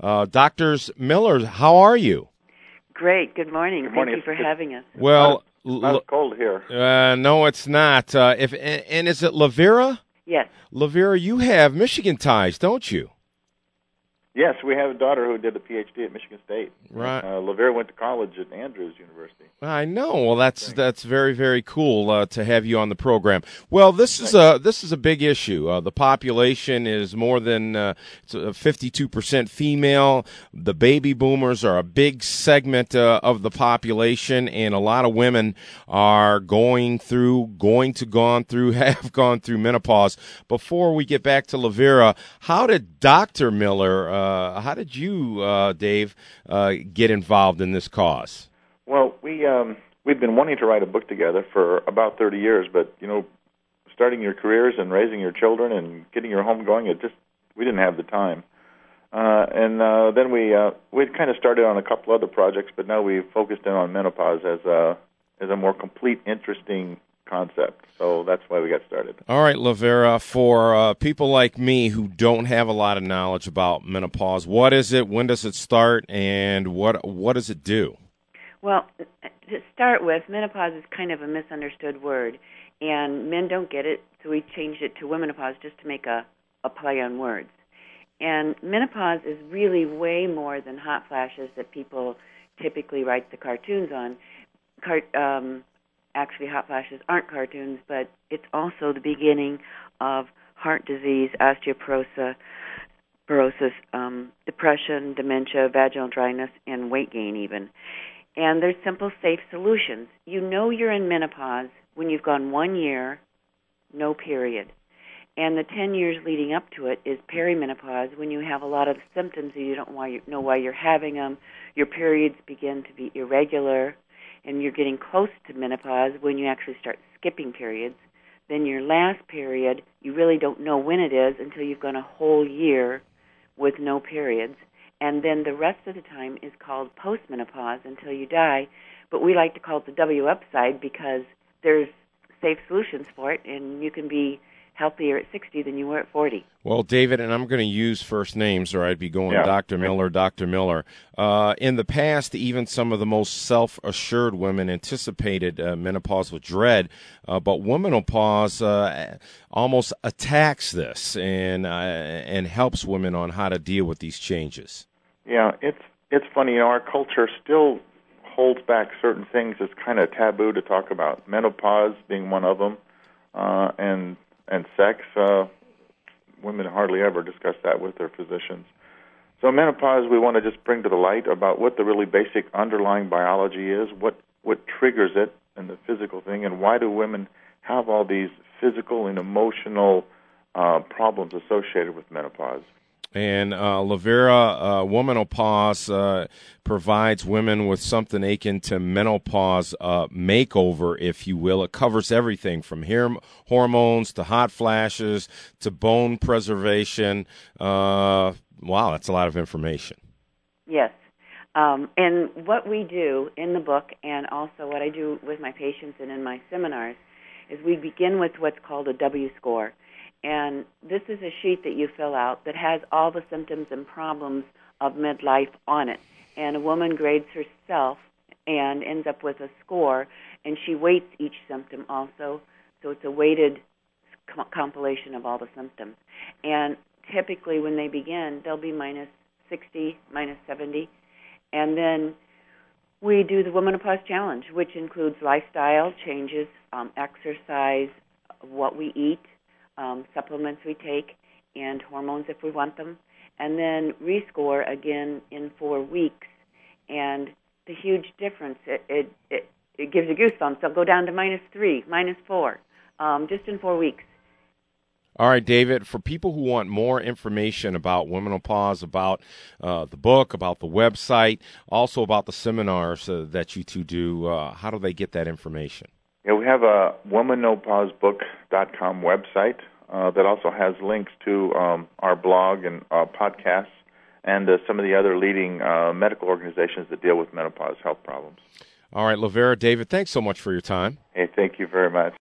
Doctors Miller, how are you? Great. Good morning. Good morning. Thank you for having us. Well, Not cold here. no, it's not. And is it Lavera? Yes. Lavera, you have Michigan ties, don't you? Yes, we have a daughter who did a PhD at Michigan State. Right. Lavera went to college at Andrews University. I know. Well, that's very, very cool to have you on the program. Well, this is a big issue. The population is more than 52% female. The baby boomers are a big segment of the population, and a lot of women are have gone through menopause. Before we get back to Lavera, how did Dr. Miller, how did you, Dave, get involved in this cause? Well, we've been wanting to write a book together for about 30 years, but starting your careers and raising your children and getting your home going, we didn't have the time. Then we'd kind of started on a couple other projects, but now we've focused in on menopause as a more complete, interesting concept. So that's why we got started. All right, Lavera, for people like me who don't have a lot of knowledge about menopause, what is it, when does it start, and what does it do? Well, to start with, menopause is kind of a misunderstood word, and men don't get it, so we changed it to womenopause just to make a play on words. And menopause is really way more than hot flashes that people typically write the cartoons on. Actually, hot flashes aren't cartoons, but it's also the beginning of heart disease, osteoporosis, depression, dementia, vaginal dryness, and weight gain even. And there's simple, safe solutions. You know you're in menopause when you've gone 1 year, no period. And the 10 years leading up to it is perimenopause, when you have a lot of symptoms and you don't know why you're having them. Your periods begin to be irregular, and you're getting close to menopause when you actually start skipping periods. Then your last period, you really don't know when it is until you've gone a whole year with no periods. And then the rest of the time is called postmenopause until you die. But we like to call it the W upside because there's safe solutions for it, and you can be healthier at 60 than you were at 40. Well, David, and I'm going to use first names, or I'd be going Dr. Miller, Dr. Miller. In the past, even some of the most self-assured women anticipated menopause with dread, but womenopause almost attacks this and helps women on how to deal with these changes. Yeah, it's funny. Our culture still holds back certain things that's kind of taboo to talk about. Menopause being one of them, and sex. Women hardly ever discuss that with their physicians. So menopause, we want to just bring to the light about what the really basic underlying biology is, what triggers it, and the physical thing, and why do women have all these physical and emotional problems associated with menopause. And Lavera, Womanopause provides women with something akin to menopause makeover, if you will. It covers everything from hormones to hot flashes to bone preservation. Wow, that's a lot of information. Yes. And what we do in the book, and also what I do with my patients and in my seminars, is we begin with what's called a W score. And this is a sheet that you fill out that has all the symptoms and problems of midlife on it. And a woman grades herself and ends up with a score, and she weights each symptom also. So it's a weighted compilation of all the symptoms. And typically when they begin, they'll be minus 60, minus 70. And then we do the Womanopause Challenge, which includes lifestyle changes, exercise, what we eat, supplements we take, and hormones if we want them, and then rescore again in 4 weeks. And the huge difference, it gives you goosebumps. They'll go down to minus 3, minus 4, just in 4 weeks. All right, David, for people who want more information about Womenopause, about the book, about the website, also about the seminars that you two do, how do they get that information? Yeah, we have a womanopausebook.com website that also has links to our blog and podcasts and some of the other leading medical organizations that deal with menopause health problems. All right, Lavera, David, thanks so much for your time. Hey, thank you very much.